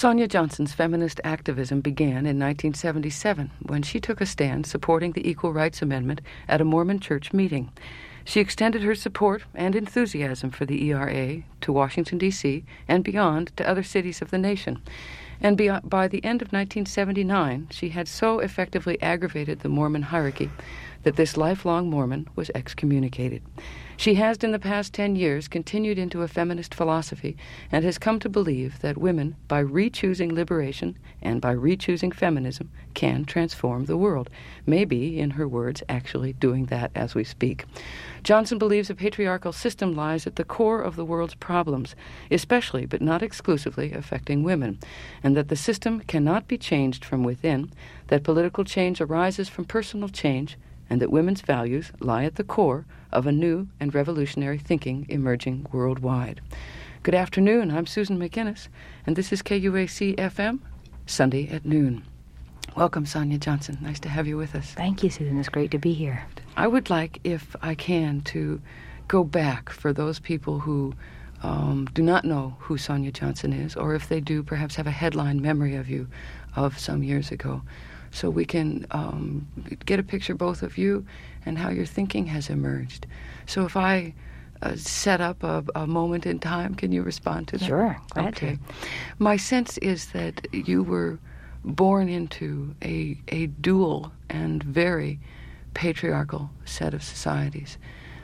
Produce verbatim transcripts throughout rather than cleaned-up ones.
Sonia Johnson's feminist activism began in nineteen seventy-seven when she took a stand supporting the Equal Rights Amendment at a Mormon church meeting. She extended her support and enthusiasm for the E R A to Washington, D C, and beyond to other cities of the nation. And beyond, by the end of nineteen seventy-nine, she had so effectively aggravated the Mormon hierarchy that this lifelong Mormon was excommunicated. She has, in the past ten years, continued into a feminist philosophy and has come to believe that women, by re-choosing liberation and by re-choosing feminism, can transform the world. Maybe, in her words, actually doing that as we speak. Johnson believes a patriarchal system lies at the core of the world's problems, especially but not exclusively affecting women, and that the system cannot be changed from within, that political change arises from personal change, and that women's values lie at the core of a new and revolutionary thinking emerging worldwide. Good afternoon, I'm Susan McInnes, and this is K U A C F M, Sunday at noon. Welcome, Sonia Johnson. Nice to have you with us. Thank you, Susan. It's great to be here. I would like, if I can, to go back for those people who um, do not know who Sonia Johnson is, or if they do, perhaps have a headline memory of you of some years ago, so we can um, get a picture both of you and how your thinking has emerged. So if I uh, set up a, a moment in time, can you respond to that? Sure, glad okay. to. My sense is that you were born into a, a dual and very patriarchal set of societies.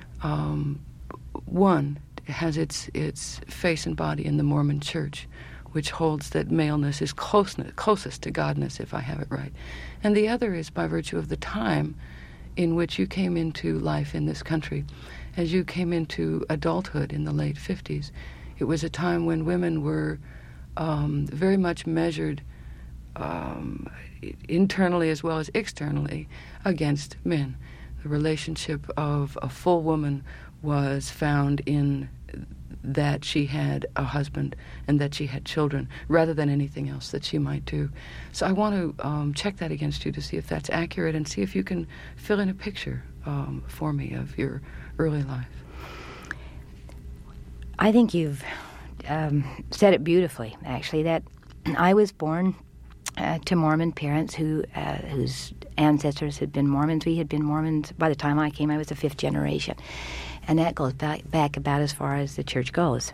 Um, one has its its face and body in the Mormon Church, which holds that maleness is closeness, closest to godness, if I have it right. And the other is by virtue of the time in which you came into life in this country. As you came into adulthood in the late fifties, it was a time when women were um, very much measured um, internally as well as externally against men. The relationship of a full woman was found in that she had a husband and that she had children, rather than anything else that she might do. So I want to um, check that against you to see if that's accurate and see if you can fill in a picture um, for me of your early life. I think you've um, said it beautifully, actually, that I was born uh, to Mormon parents who uh, whose ancestors had been Mormons. We had been Mormons. By the time I came, I was the fifth generation. And that goes back, back about as far as the church goes.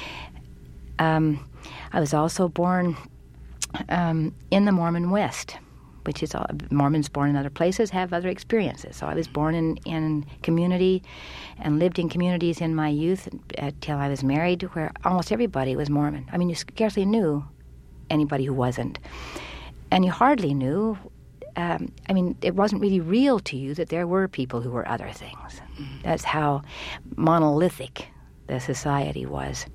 Um, I was also born um, in the Mormon West, which is all, Mormons born in other places have other experiences. So I was born in, in community and lived in communities in my youth until I was married, where almost everybody was Mormon. I mean, you scarcely knew anybody who wasn't. And you hardly knew Um, I mean, it wasn't really real to you that there were people who were other things. Mm-hmm. That's how monolithic the society was.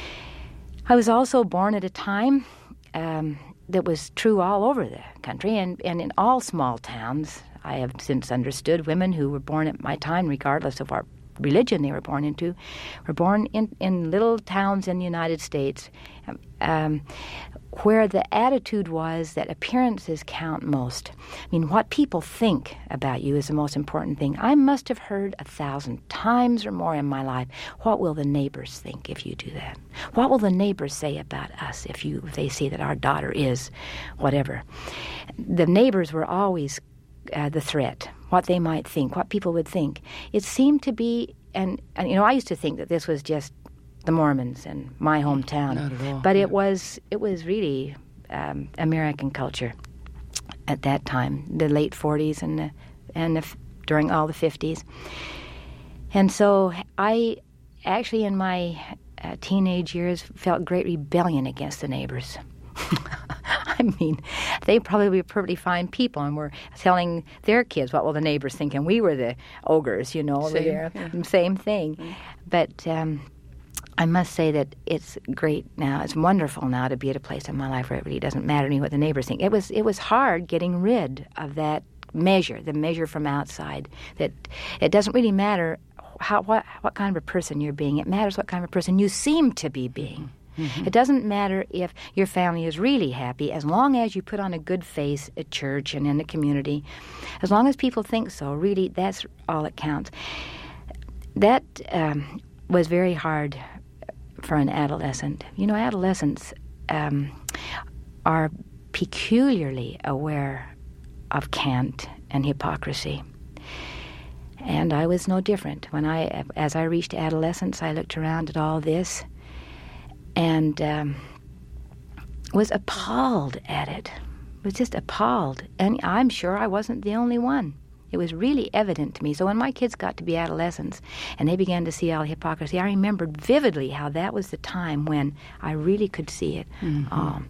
I was also born at a time um, that was true all over the country, and, and in all small towns. I have since understood women who were born at my time, regardless of what religion they were born into, were born in, in little towns in the United States um, where the attitude was that appearances count most. I mean, what people think about you is the most important thing. I must have heard a thousand times or more in my life, what will the neighbors think if you do that? What will the neighbors say about us if you if they say that our daughter is whatever? The neighbors were always uh, the threat, what they might think, what people would think. It seemed to be, and, and you know, I used to think that this was just the Mormons and my hometown. Not at all. But yeah. it was it was really um, American culture at that time, the late forties and the, and the, during all the fifties. And so I actually in my uh, teenage years felt great rebellion against the neighbors. I mean, they probably were perfectly fine people and were telling their kids, what will the neighbors think? And we were the ogres, you know, over same, there. Yeah. Same thing. Mm-hmm. But um, I must say that it's great now. It's wonderful now to be at a place in my life where it really doesn't matter to me what the neighbors think. It was it was hard getting rid of that measure, the measure from outside, that it doesn't really matter how what, what kind of a person you're being. It matters what kind of a person you seem to be being. Mm-hmm. It doesn't matter if your family is really happy, as long as you put on a good face at church and in the community. As long as people think so, really, that's all that counts. That um, was very hard for an adolescent. You know, adolescents, um, are peculiarly aware of cant and hypocrisy. And I was no different. When I, as I reached adolescence, I looked around at all this and um, was appalled at it. Was just appalled. And I'm sure I wasn't the only one. It was really evident to me. So when my kids got to be adolescents and they began to see all the hypocrisy, I remembered vividly how that was the time when I really could see it. Mm-hmm. Um,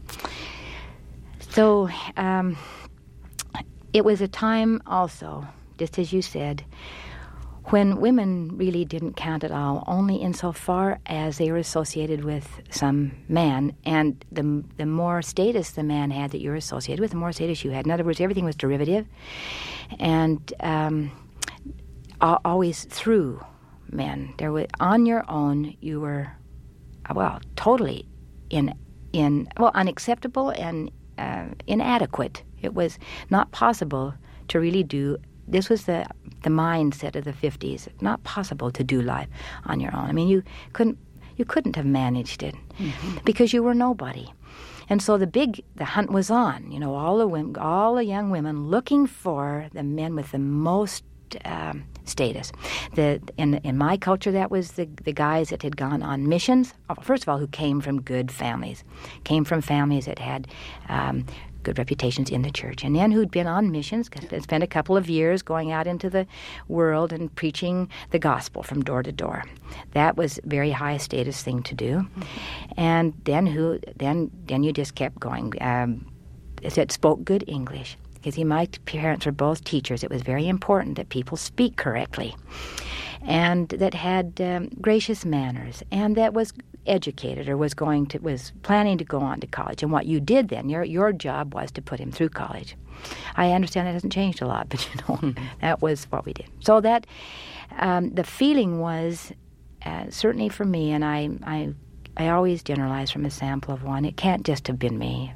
so um, it was a time also, just as you said, when women really didn't count at all, only insofar as they were associated with some man, and the the more status the man had that you were associated with, the more status you had. In other words, everything was derivative, and um, always through men. There was, on your own, you were, well, totally in in well unacceptable and uh, inadequate. It was not possible to really do. This was the the mindset of the fifties. Not possible to do life on your own. I mean, you couldn't you couldn't have managed it mm-hmm. because you were nobody. And so the big the hunt was on. You know, all the women, all the young women looking for the men with the most um, status. The in in my culture, that was the the guys that had gone on missions. First of all, who came from good families, came from families that had. Um, good reputations in the church, and then who'd been on missions, spent a couple of years going out into the world and preaching the gospel from door to door. That was a very high status thing to do. Mm-hmm. And then who, then then you just kept going. Um, that spoke good English, because he, my parents were both teachers. It was very important that people speak correctly, and that had um, gracious manners, and that was educated or was going to was planning to go on to college. And what you did then, your your job was to put him through college. I understand that hasn't changed a lot, but you know mm-hmm. that was what we did. So that um, the feeling was uh, certainly for me, and I I I always generalize from a sample of one. It can't just have been me.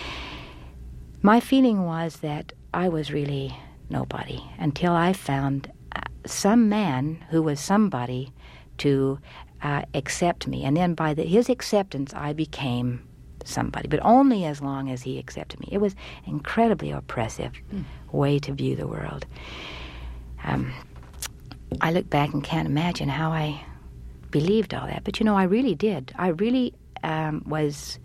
My feeling was that I was really nobody until I found uh, some man who was somebody to Uh, accept me. And then by the, his acceptance, I became somebody, but only as long as he accepted me. It was an incredibly oppressive mm. way to view the world. Um, I look back and can't imagine how I believed all that. But, you know, I really did. I really um, was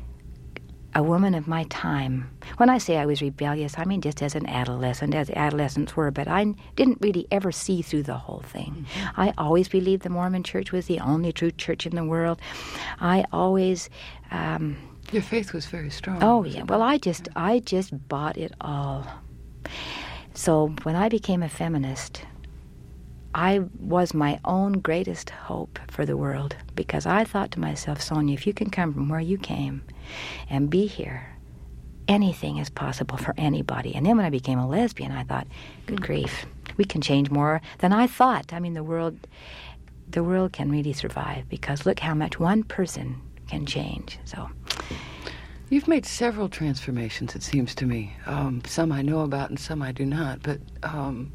a woman of my time. When I say I was rebellious, I mean just as an adolescent, as adolescents were, but I didn't really ever see through the whole thing. Mm-hmm. I always believed the Mormon Church was the only true church in the world. I always... Um, Your faith was very strong. Oh, yeah. Well, I just, I just bought it all. So when I became a feminist, I was my own greatest hope for the world, because I thought to myself, Sonia, if you can come from where you came and be here, anything is possible for anybody. And then when I became a lesbian, I thought, good grief, we can change more than I thought. I mean, the world, the world can really survive, because look how much one person can change. So, you've made several transformations, it seems to me. Um, some I know about and some I do not. But, um,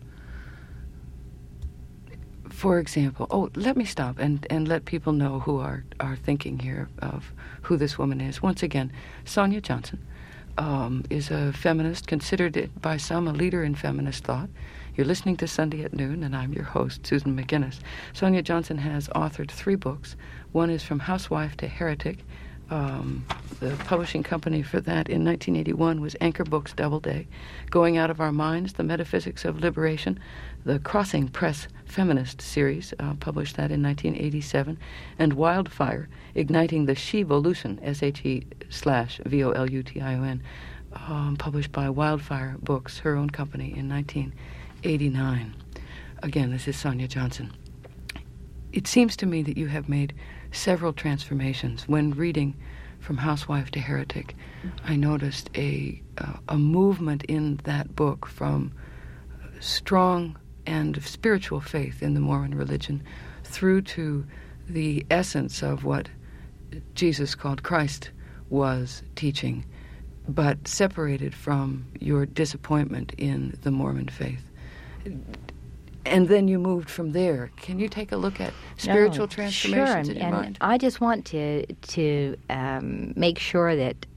for example, oh, let me stop and, and let people know who are, are thinking here of who this woman is. Once again, Sonia Johnson um, is a feminist, considered by some a leader in feminist thought. You're listening to Sunday at Noon, and I'm your host, Susan McGinnis. Sonia Johnson has authored three books. One is From Housewife to Heretic. Um, the publishing company for that in nineteen eighty-one was Anchor Books Doubleday. Going Out of Our Minds, The Metaphysics of Liberation. The Crossing Press Feminist series, uh, published that in nineteen eighty-seven. And Wildfire, Igniting the She-volution, S H E slash V O L U T I O N, um, published by Wildfire Books, her own company, in nineteen eighty-nine. Again, this is Sonia Johnson. It seems to me that you have made several transformations. When reading From Housewife to Heretic, I noticed a uh, a movement in that book from strong and spiritual faith in the Mormon religion through to the essence of what Jesus called Christ was teaching, but separated from your disappointment in the Mormon faith. And then you moved from there. Can you take a look at spiritual no, transformations sure. in your and mind? I just want to to um, make sure that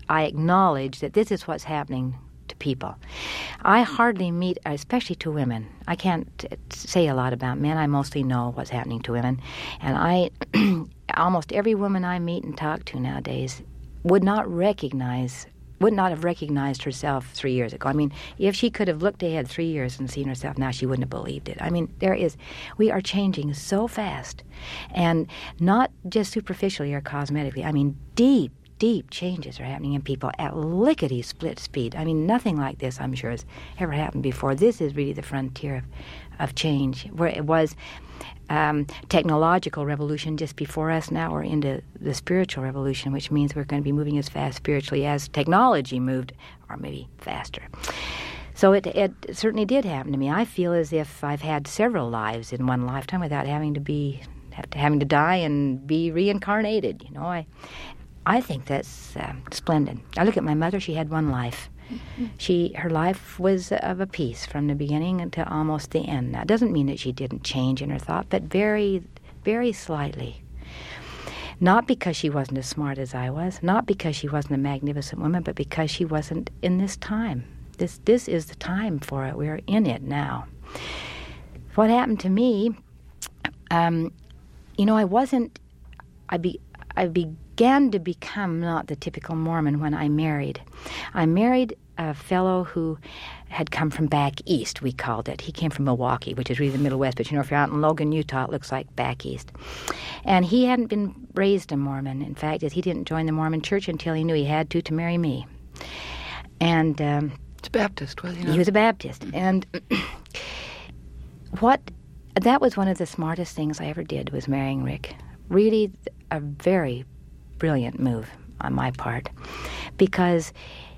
I acknowledge that this is what's happening to people. I hardly meet, especially to women. I can't say a lot about men. I mostly know what's happening to women. And I, almost every woman I meet and talk to nowadays would not recognize, would not have recognized herself three years ago. I mean, if she could have looked ahead three years and seen herself now, she wouldn't have believed it. I mean, there is, we are changing so fast. And not just superficially or cosmetically. I mean, deep, deep changes are happening in people at lickety-split speed. I mean, nothing like this, I'm sure, has ever happened before. This is really the frontier of, of change, where it was um, technological revolution just before us. Now we're into the spiritual revolution, which means we're going to be moving as fast spiritually as technology moved, or maybe faster. So it, it certainly did happen to me. I feel as if I've had several lives in one lifetime without having to be, have to, having to die and be reincarnated. You know, I... I think that's uh, splendid. I look at my mother. She had one life. Mm-hmm. She, her life was of a piece from the beginning until almost the end. Now, it doesn't mean that she didn't change in her thought, but very, very slightly. Not because she wasn't as smart as I was, not because she wasn't a magnificent woman, but because she wasn't in this time. This, this is the time for it. We're in it now. What happened to me, um, you know, I wasn't, I be, I began to become not the typical Mormon when I married. I married a fellow who had come from back east, we called it. He came from Milwaukee, which is really the Middle West, but you know, if you're out in Logan, Utah, it looks like back east. And he hadn't been raised a Mormon. In fact, he didn't join the Mormon church until he knew he had to to marry me. And um, it's a Baptist, was he not? He was a Baptist. And what that was one of the smartest things I ever did, was marrying Rick. Really a very brilliant move on my part, because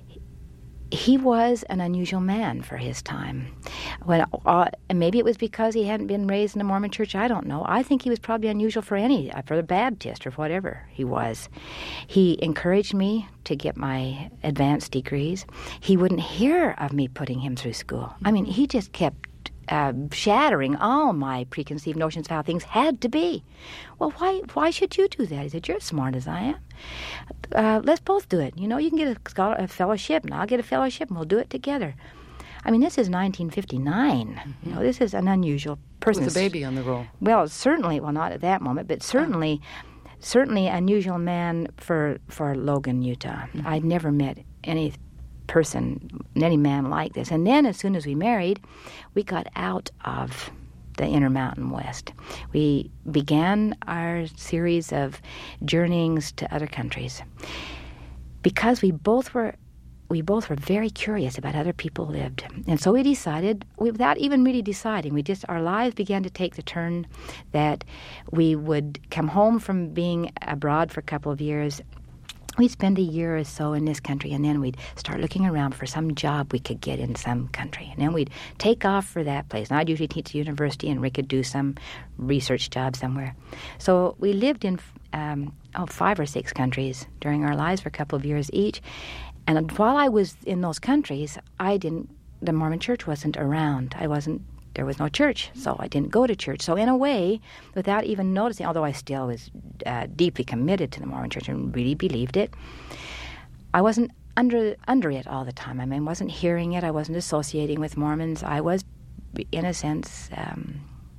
he was an unusual man for his time. When, uh, and maybe it was because he hadn't been raised in a Mormon church, I don't know. I think he was probably unusual for any, for a Baptist or whatever he was. He encouraged me to get my advanced degrees. He wouldn't hear of me putting him through school. I mean, he just kept Uh, shattering all my preconceived notions of how things had to be. Well, why why should you do that? He said, you're as smart as I am. Uh, let's both do it. You know, you can get a, scholar, a fellowship, and I'll get a fellowship, and we'll do it together. I mean, this is nineteen fifty-nine. Mm-hmm. You know, this is an unusual person. With a baby on the roll. Well, certainly, well, not at that moment, but certainly, oh. certainly unusual man for, for Logan, Utah. Mm-hmm. I'd never met any person, any man like this. And then as soon as we married, we got out of the Intermountain West. We began our series of journeyings to other countries because we both were we both were very curious about how other people lived. And so we decided, without even really deciding, we just our lives began to take the turn that we would come home from being abroad for a couple of years. We'd spend a year or so in this country, and then we'd start looking around for some job we could get in some country. And then we'd take off for that place. And I'd usually teach at university, and Rick could do some research job somewhere. So we lived in um, oh, five or six countries during our lives for a couple of years each. And while I was in those countries, I didn't, the Mormon church wasn't around. I wasn't There was no church, so I didn't go to church. So in a way, without even noticing, although I still was uh, deeply committed to the Mormon church and really believed it, I wasn't under under it all the time. I mean, I wasn't hearing it. I wasn't associating with Mormons. I was, in a sense, um,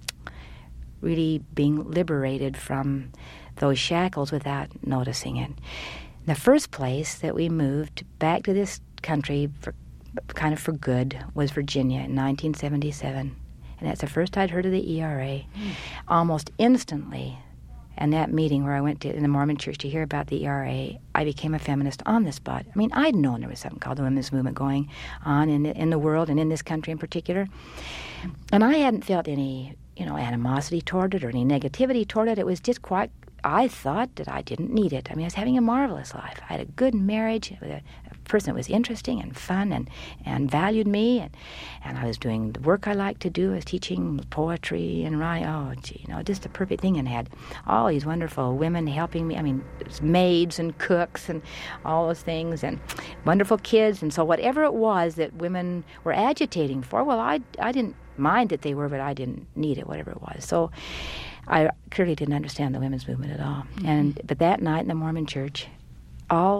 really being liberated from those shackles without noticing it. The first place that we moved back to this country for kind of for good was Virginia in nineteen seventy-seven. And that's the first I'd heard of the E R A. Mm. Almost instantly, and that meeting where I went to in the Mormon church to hear about the E R A, I became a feminist on the spot. I mean, I'd known there was something called the women's movement going on in the, in the world and in this country in particular. And I hadn't felt any, you know, animosity toward it or any negativity toward it. It was just quite, I thought that I didn't need it. I mean, I was having a marvelous life. I had a good marriage with a, a person that was interesting and fun and, and valued me, and, and I was doing the work I liked to do. I was teaching poetry and writing. Oh, gee, you know, just the perfect thing, and had all these wonderful women helping me. I mean, maids and cooks and all those things, and wonderful kids. And so whatever it was that women were agitating for, well, I, I didn't mind that they were, but I didn't need it, whatever it was. So I clearly didn't understand the women's movement at all. Mm-hmm. And but that night in the Mormon church, all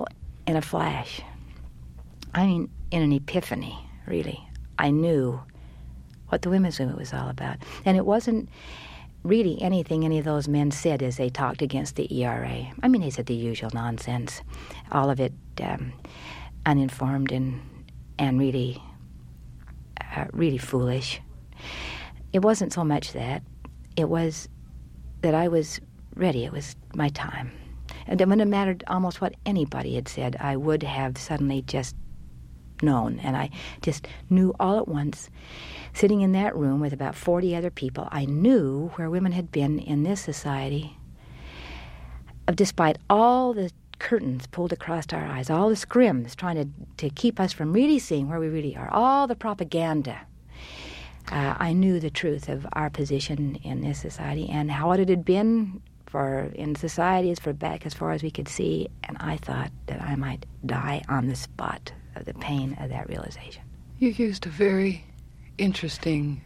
in a flash. I mean, in an epiphany, really. I knew what the women's movement was all about. And it wasn't really anything any of those men said as they talked against the E R A. I mean, they said the usual nonsense, all of it um, uninformed and and really, uh, really foolish. It wasn't so much that. It was that I was ready. It was my time. And when it mattered almost what anybody had said, I would have suddenly just known. And I just knew all at once, sitting in that room with about forty other people, I knew where women had been in this society, despite all the curtains pulled across our eyes, all the scrims trying to, to keep us from really seeing where we really are, all the propaganda. Uh, I knew the truth of our position in this society and how it had been for in society as for back as far as we could see, and I thought that I might die on the spot of the pain of that realization. You used a very interesting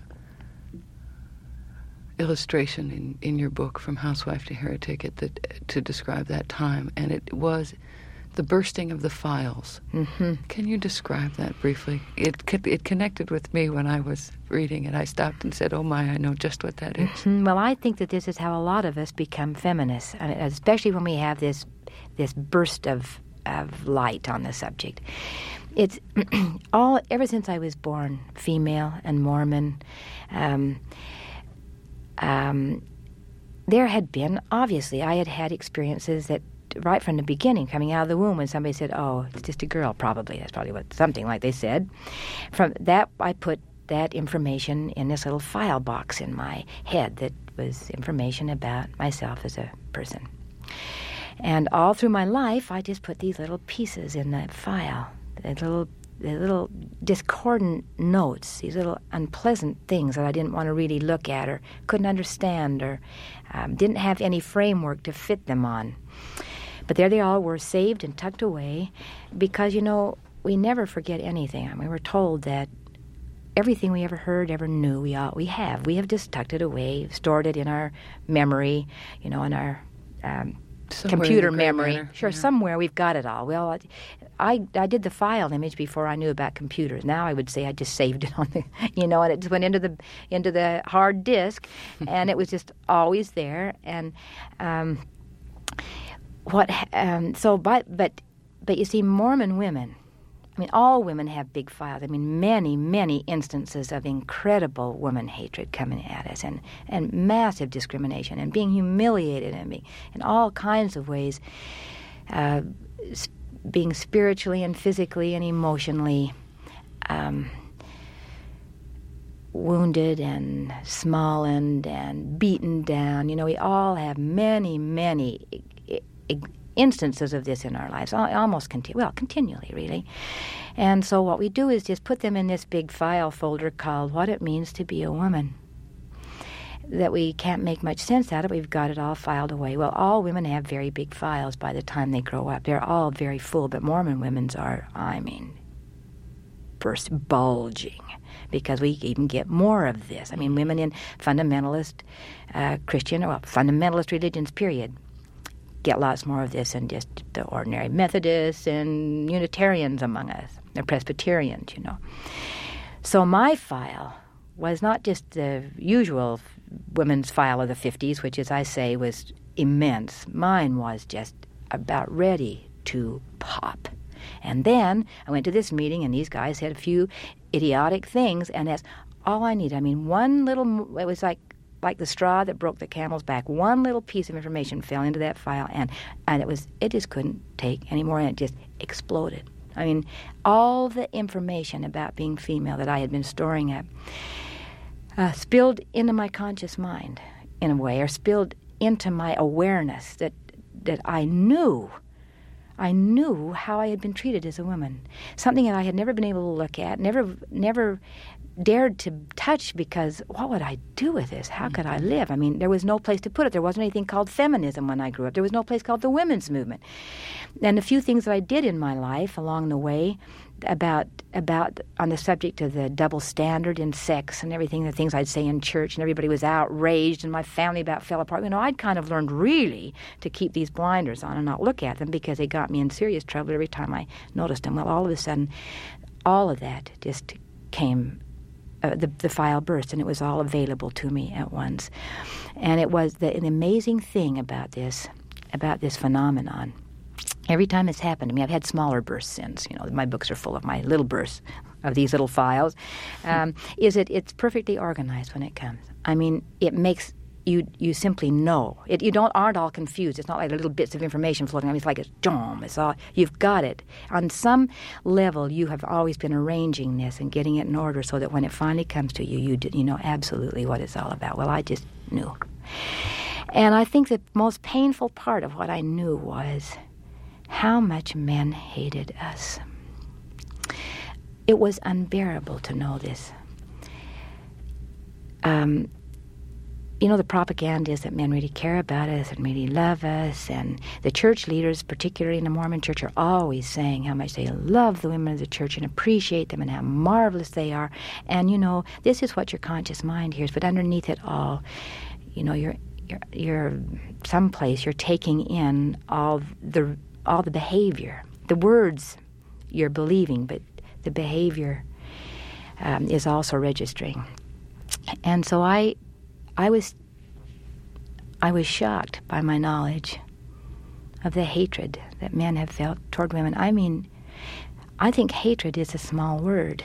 illustration in, in your book, From Housewife to Heretic, at the, to describe that time, and it was the bursting of the files. Mm-hmm. Can you describe that briefly? It it connected with me when I was reading it. I stopped and said, oh my, I know just what that is. Mm-hmm. Well, I think that this is how a lot of us become feminists, especially when we have this this burst of, of light on the subject. It's all, ever since I was born, female and Mormon, um, um, there had been, obviously, I had had experiences that right from the beginning, coming out of the womb, when somebody said, oh, it's just a girl, probably. That's probably what, something like they said. From that, I put that information in this little file box in my head that was information about myself as a person. And all through my life, I just put these little pieces in that file, the little, the little discordant notes, these little unpleasant things that I didn't want to really look at or couldn't understand or um, didn't have any framework to fit them on. But there they all were, saved and tucked away, because, you know, we never forget anything. I mean, we were told that everything we ever heard, ever knew, we all, we have. We have just tucked it away, stored it in our memory, you know, in our um, computer memory. Manner. Sure, yeah. Somewhere we've got it all. Well, I I did the file image before I knew about computers. Now I would say I just saved it on the, you know, and it just went into the into the hard disk, and it was just always there. And um, what um, so but but but you see, Mormon women, I mean, all women have big files. I mean, many, many instances of incredible woman hatred coming at us, and, and massive discrimination, and being humiliated, and being, in all kinds of ways, uh, sp- being spiritually and physically and emotionally um, wounded and smallened and beaten down. You know, we all have many, many I- I- instances of this in our lives, almost conti- well, continually, really. And so what we do is just put them in this big file folder called What It Means to Be a Woman, that we can't make much sense out of. We've got it all filed away. Well, all women have very big files by the time they grow up. They're all very full, but Mormon women's are, I mean, burst bulging, because we even get more of this. I mean, women in fundamentalist uh, Christian, or well, fundamentalist religions, period, get lots more of this than just the ordinary Methodists and Unitarians among us. They're Presbyterians, you know. So my file was not just the usual women's file of the fifties, which, as I say, was immense. Mine was just about ready to pop. And then I went to this meeting, and these guys had a few idiotic things, and that's all I needed. I mean, one little, it was like, like the straw that broke the camel's back. One little piece of information fell into that file, and, and it was it just couldn't take any more, and it just exploded. I mean, all the information about being female that I had been storing up uh, spilled into my conscious mind, in a way, or spilled into my awareness that that I knew, I knew how I had been treated as a woman. Something that I had never been able to look at, never, never dared to touch, because what would I do with this? How could I live? I mean, there was no place to put it. There wasn't anything called feminism when I grew up. There was no place called the women's movement. And the few things that I did in my life along the way about about on the subject of the double standard in sex and everything, the things I'd say in church, and everybody was outraged, and my family about fell apart. You know, I'd kind of learned really to keep these blinders on and not look at them because they got me in serious trouble every time I noticed them. Well, all of a sudden, all of that just came. Uh, the, the file burst, and it was all available to me at once. And it was the, an amazing thing about this, about this phenomenon. Every time it's happened to me, I've had smaller bursts since. You know, my books are full of my little bursts of these little files. Um, is it? It's perfectly organized when it comes. I mean, it makes you you simply know. It, you don't aren't all confused. It's not like little bits of information floating. I mean, it's like it's dome. It's all you've got it on some level. You have always been arranging this and getting it in order so that when it finally comes to you, you you know absolutely what it's all about. Well, I just knew, and I think the most painful part of what I knew was how much men hated us. It was unbearable to know this. Um. You know, the propaganda is that men really care about us and really love us, and the church leaders, particularly in the Mormon church, are always saying how much they love the women of the church and appreciate them and how marvelous they are. And, you know, this is what your conscious mind hears, but underneath it all, you know, you're you're, you're someplace you're taking in all the all the behavior, the words you're believing, but the behavior um, is also registering. And so I... I was I was shocked by my knowledge of the hatred that men have felt toward women. I mean, I think hatred is a small word.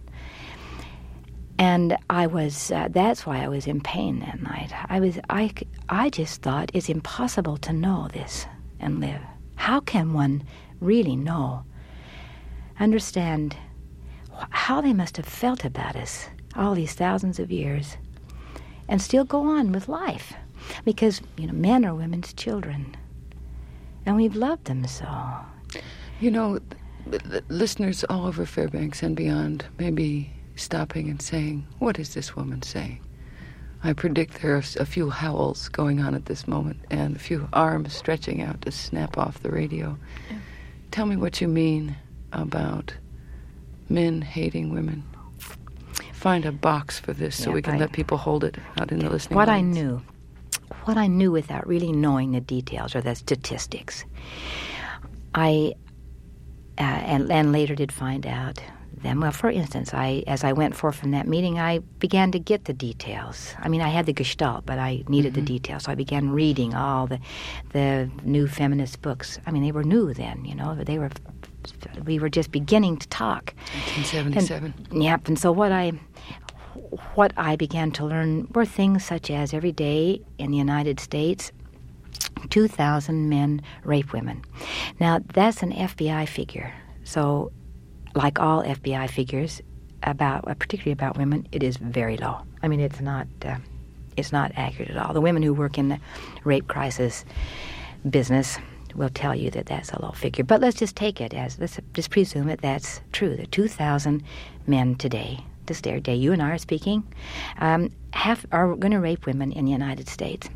And I was, uh, that's why I was in pain that night. I was, I, I just thought it's impossible to know this and live. How can one really know, understand how they must have felt about us all these thousands of years and still go on with life? Because, you know, men are women's children, and we've loved them so. You know, listeners all over Fairbanks and beyond may be stopping and saying, what is this woman saying? I predict there are a few howls going on at this moment and a few arms stretching out to snap off the radio. Yeah. Tell me what you mean about men hating women. Find a box for this so yeah, we can I, let people hold it out in the listening What audience. I knew, what I knew without really knowing the details or the statistics, I, uh, and, and later did find out them. Well, for instance, I as I went forth from that meeting, I began to get the details. I mean, I had the gestalt, but I needed mm-hmm. the details. So I began reading all the the new feminist books. I mean, they were new then, you know. They were, we were just beginning to talk. nineteen seventy-seven. And, yep. And so what I what I began to learn were things such as every day in the United States, two thousand men rape women. Now, that's an F B I figure. So, like all F B I figures, about uh, particularly about women, it is very low. I mean, it's not uh, it's not accurate at all. The women who work in the rape crisis business will tell you that that's a low figure. But let's just take it as, let's just presume that that's true. That two thousand men today, this day, you and I are speaking, um, have are going to rape women in the United States.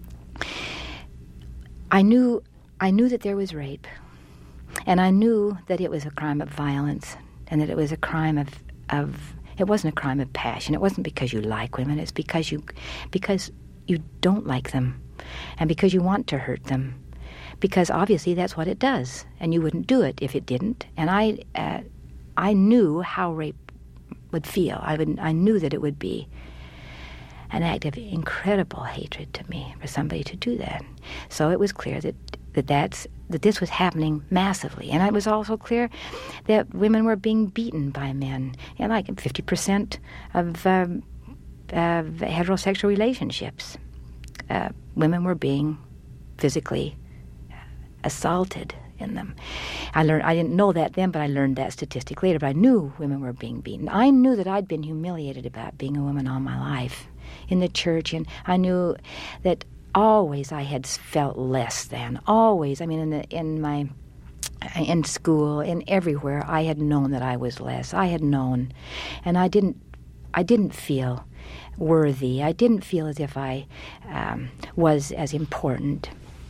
I knew I knew that there was rape. And I knew that it was a crime of violence and that it was a crime of, of it wasn't a crime of passion. It wasn't because you like women. It's because you because you don't like them and because you want to hurt them. Because obviously that's what it does, and you wouldn't do it if it didn't. And I uh, I knew how rape would feel. I would I knew that it would be an act of incredible hatred to me for somebody to do that. So it was clear that that that's that this was happening massively. And it was also clear that women were being beaten by men. You know, like fifty percent of, um, of heterosexual relationships, uh, women were being physically assaulted in them. I learned I didn't know that then, but I learned that statistic later. But I knew women were being beaten. I knew that I'd been humiliated about being a woman all my life in the church, and I knew that always I had felt less than. Always, I mean, in the in my in school, in everywhere, I had known that I was less. I had known, and I didn't. I didn't feel worthy. I didn't feel as if I um, was as important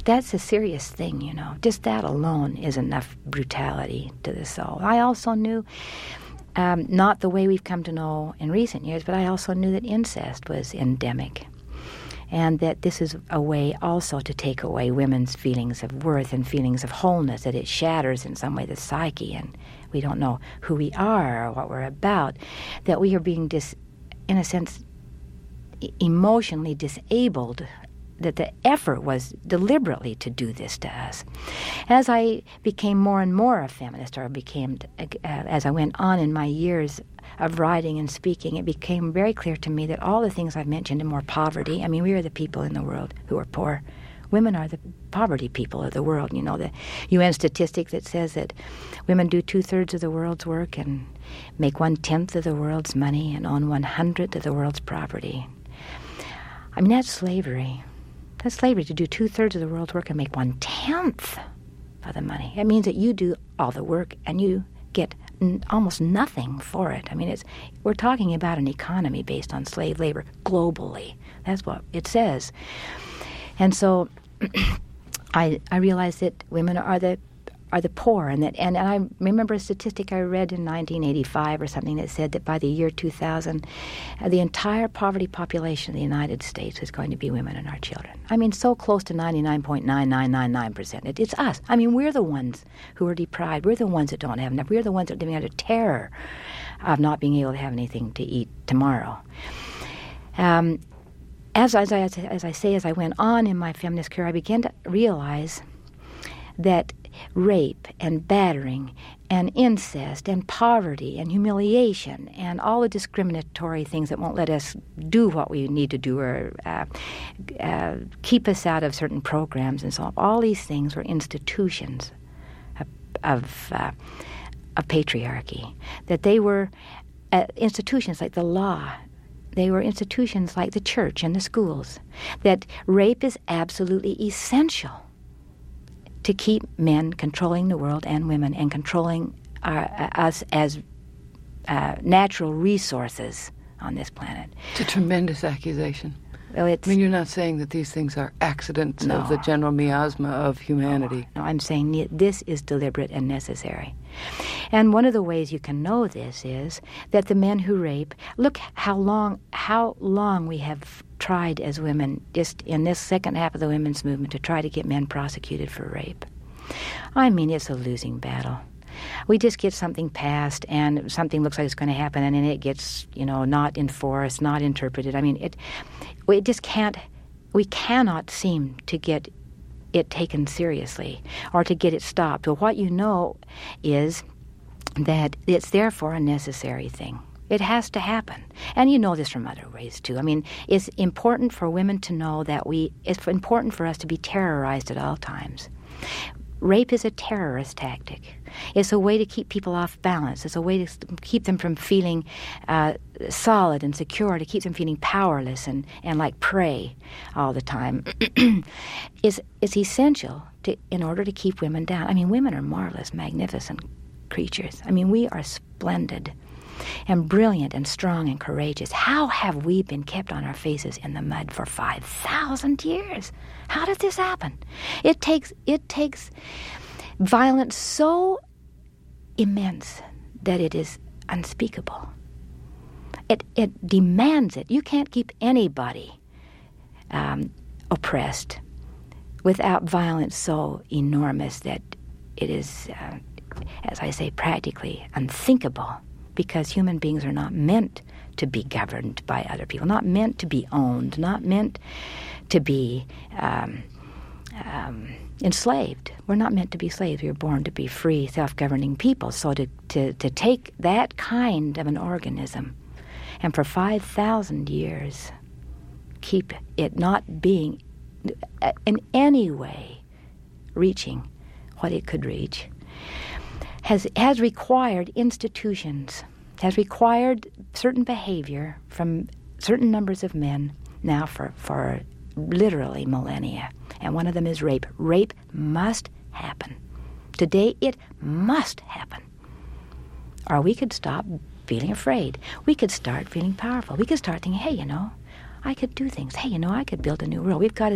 that's a serious thing, you know. Just that alone is enough brutality to the soul. I also knew, um, not the way we've come to know in recent years, but I also knew that incest was endemic. And that this is a way also to take away women's feelings of worth and feelings of wholeness, that it shatters in some way the psyche, and we don't know who we are or what we're about, that we are being, dis, in a sense, emotionally disabled, that the effort was deliberately to do this to us. As I became more and more a feminist, or became, uh, as I went on in my years of writing and speaking, it became very clear to me that all the things I've mentioned, and more poverty, I mean, we are the people in the world who are poor. Women are the poverty people of the world. You know, the U N statistic that says that women do two-thirds of the world's work and make one-tenth of the world's money and own one-hundredth of the world's property. I mean, that's slavery. That's slavery, to do two-thirds of the world's work and make one-tenth of the money. It means that you do all the work and you get n- almost nothing for it. I mean, it's we're talking about an economy based on slave labor globally. That's what it says. And so I I realized that women are the are the poor, and that and, and I remember a statistic I read in nineteen eighty-five or something that said that by the year two thousand, uh, the entire poverty population of the United States is going to be women and our children. I mean, so close to ninety-nine point nine nine nine nine percent. It, it's us. I mean, we're the ones who are deprived. We're the ones that don't have enough. We're the ones that are living under terror of not being able to have anything to eat tomorrow. Um, as, as, I, as I say, as I went on in my feminist career, I began to realize that rape and battering and incest and poverty and humiliation and all the discriminatory things that won't let us do what we need to do, or uh, uh, keep us out of certain programs and so on. All these things were institutions of, of, uh, of patriarchy, that they were uh, institutions like the law. They were institutions like the church and the schools, that rape is absolutely essential to keep men controlling the world and women and controlling our, uh, us as uh, natural resources on this planet. It's a tremendous accusation. Well, it's, I mean, you're not saying that these things are accidents no, of the general miasma of humanity. No, no, I'm saying this is deliberate and necessary. And one of the ways you can know this is that the men who rape, look how long, how long we have tried as women, just in this second half of the women's movement, to try to get men prosecuted for rape. I mean, it's a losing battle. We just get something passed, and something looks like it's going to happen, and then it gets, you know, not enforced, not interpreted. I mean, it, we just can't, we cannot seem to get it taken seriously or to get it stopped. But what you know is that it's therefore a necessary thing. It has to happen. And you know this from other ways, too. I mean, it's important for women to know that we, it's important for us to be terrorized at all times. Rape is a terrorist tactic. It's a way to keep people off balance. It's a way to keep them from feeling uh, solid and secure, to keep them feeling powerless and, and like prey all the time. it's, it's essential to, in order to keep women down. I mean, women are marvelous, magnificent creatures. I mean, we are splendid and brilliant and strong and courageous. How have we been kept on our faces in the mud for five thousand years? How did this happen? It takes it takes violence so immense that it is unspeakable. It it demands it. You can't keep anybody um, oppressed without violence so enormous that it is, uh, as I say, practically unthinkable. Because human beings are not meant to be governed by other people, not meant to be owned, not meant to be um, um, enslaved. We're not meant to be slaves. We were born to be free, self-governing people. So to, to, to take that kind of an organism and for five thousand years keep it not being in any way reaching what it could reach, has has required institutions, has required certain behavior from certain numbers of men now for, for literally millennia. And one of them is rape. Rape must happen. Today it must happen. Or we could stop feeling afraid. We could start feeling powerful. We could start thinking, hey, you know, I could do things. Hey, you know, I could build a new world. We've got to be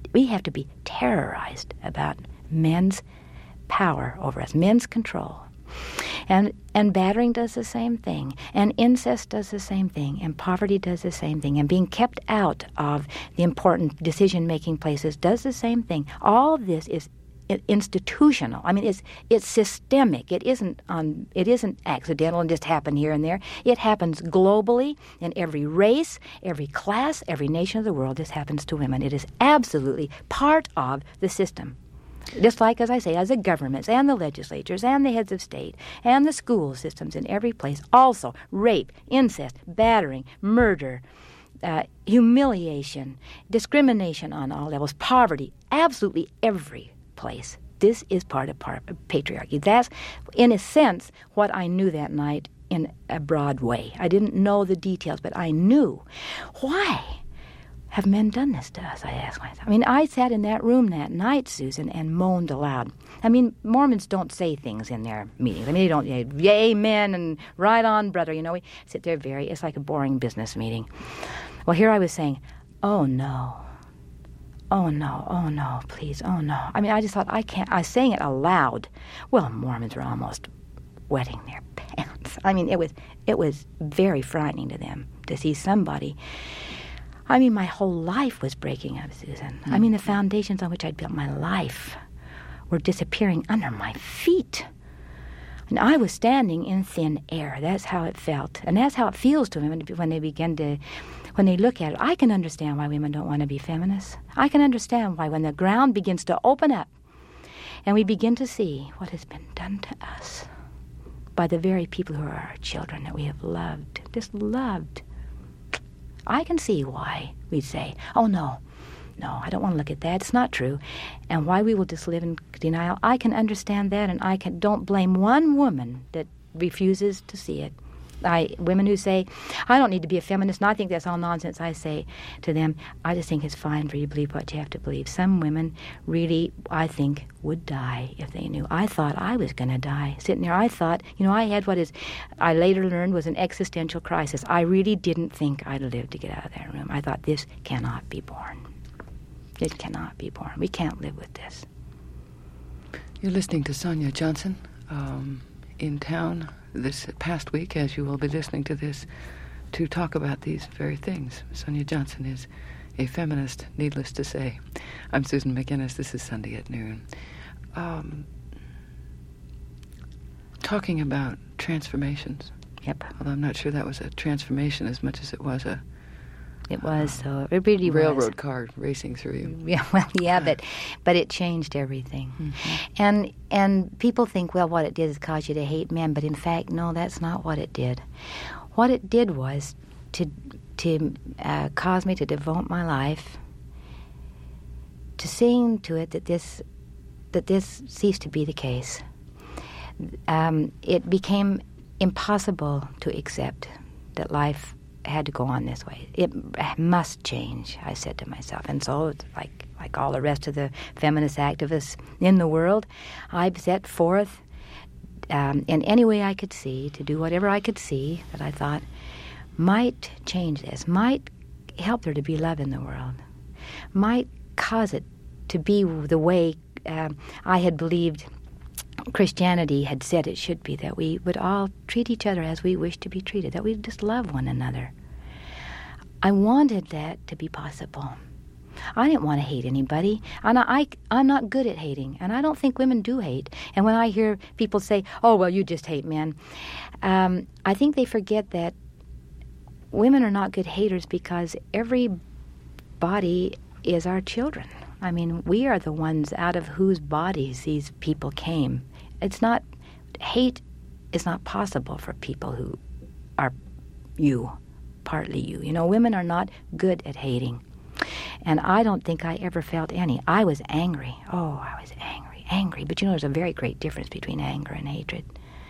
we have to be terrorized about men's power over us, men's control. And and battering does the same thing, and incest does the same thing, and poverty does the same thing, and being kept out of the important decision-making places does the same thing. All of this is institutional. I mean, it's it's systemic. It isn't on. It isn't accidental and just happen here and there. It happens globally in every race, every class, every nation of the world. This happens to women. It is absolutely part of the system. Just like, as I say, as the governments and the legislatures and the heads of state and the school systems in every place, also rape, incest, battering, murder, uh, humiliation, discrimination on all levels, poverty, absolutely every place. This is part of par- patriarchy. That's, in a sense, what I knew that night in a broad way. I didn't know the details, but I knew. Why have men done this to us, I asked myself. I mean, I sat in that room that night, Susan, and moaned aloud. I mean, Mormons don't say things in their meetings. I mean, they don't, you know, yay, men, and right on, brother. You know, we sit there very, it's like a boring business meeting. Well, here I was saying, oh, no. Oh, no, oh, no, please, oh, no. I mean, I just thought, I can't, I was saying it aloud. Well, Mormons were almost wetting their pants. I mean, it was, it was very frightening to them to see somebody. I mean, my whole life was breaking up, Susan. Mm-hmm. I mean, the foundations on which I'd built my life were disappearing under my feet. And I was standing in thin air. That's how it felt. And that's how it feels to women when they begin to, when they look at it. I can understand why women don't want to be feminists. I can understand why when the ground begins to open up and we begin to see what has been done to us by the very people who are our children that we have loved, just loved. I can see why we'd say, oh, no, no, I don't want to look at that. It's not true. And why we will just live in denial. I can understand that, and I can don't blame one woman that refuses to see it. I women who say, I don't need to be a feminist, and I think that's all nonsense. I say to them, I just think it's fine for you to believe what you have to believe. Some women really, I think, would die if they knew. I thought I was going to die. Sitting there, I thought, you know, I had what is, I later learned was an existential crisis. I really didn't think I'd live to get out of that room. I thought, this cannot be borne. It cannot be borne. We can't live with this. You're listening to Sonia Johnson um, in town this past week, as you will be listening to this, to talk about these very things. Sonia Johnson is a feminist, needless to say. I'm Susan McInnes. This is Sunday at Noon. Um, talking about transformations. Yep. Although I'm not sure that was a transformation as much as it was a It was, so it really railroad was. car racing through you. Yeah, well, yeah, but but it changed everything. Mm-hmm. And and people think, well, what it did is cause you to hate men, but in fact, no, that's not what it did. What it did was to to uh, cause me to devote my life to seeing to it that this that this ceased to be the case. Um, it became impossible to accept that life had to go on this way. It must change, I said to myself. And so, like like all the rest of the feminist activists in the world, I set forth um, in any way I could see to do whatever I could see that I thought might change this, might help there to be love in the world, might cause it to be the way uh, I had believed Christianity had said it should be, that we would all treat each other as we wish to be treated, that we just love one another. I wanted that to be possible. I didn't want to hate anybody, and I, I, I'm not good at hating, and I don't think women do hate. And when I hear people say, oh, well, you just hate men, um, I think they forget that women are not good haters because every body is our children. I mean, we are the ones out of whose bodies these people came. It's not, hate is not possible for people who are you, partly you. You know, women are not good at hating. And I don't think I ever felt any. I was angry. Oh, I was angry, angry. But you know, there's a very great difference between anger and hatred.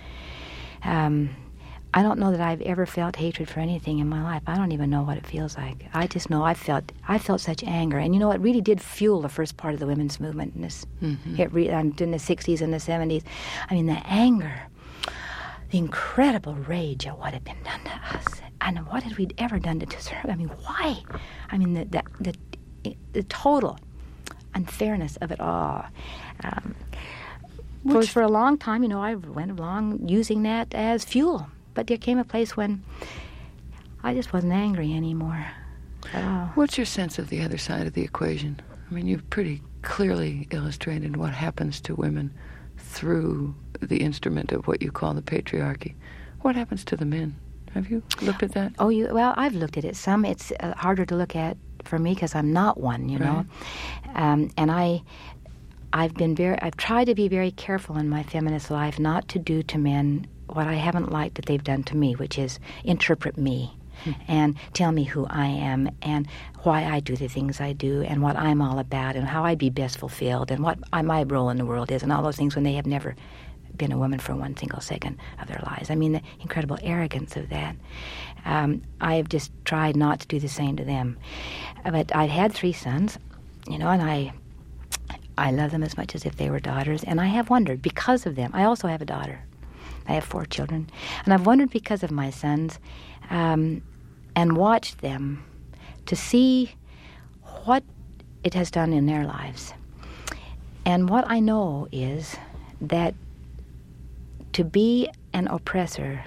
Um... I don't know that I've ever felt hatred for anything in my life. I don't even know what it feels like. I just know I felt I felt such anger. And you know, it really did fuel the first part of the women's movement in this, mm-hmm. it re, um, in the sixties and the seventies. I mean, the anger, the incredible rage at what had been done to us. And what had we ever done to deserve? I mean, why? I mean, the the, the, the total unfairness of it all. Um, for, for a long time, you know, I went along using that as fuel. But there came a place when I just wasn't angry anymore at all. What's your sense of the other side of the equation? I mean, you've pretty clearly illustrated what happens to women through the instrument of what you call the patriarchy. What happens to the men? Have you looked at that? Oh, you well, I've looked at it some. It's uh, harder to look at for me because I'm not one, you know. Right. Um, and I, I've been very, I've tried to be very careful in my feminist life not to do to men what I haven't liked that they've done to me, which is interpret me. And tell me who I am and why I do the things I do and what I'm all about and how I'd be best fulfilled and what I, my role in the world is and all those things when they have never been a woman for one single second of their lives. I mean, the incredible arrogance of that. Um, I've just tried not to do the same to them. But I've had three sons, you know, and I, I love them as much as if they were daughters. And I have wondered, because of them, I also have a daughter. I have four children. And I've wondered because of my sons, um, and watched them to see what it has done in their lives. And what I know is that to be an oppressor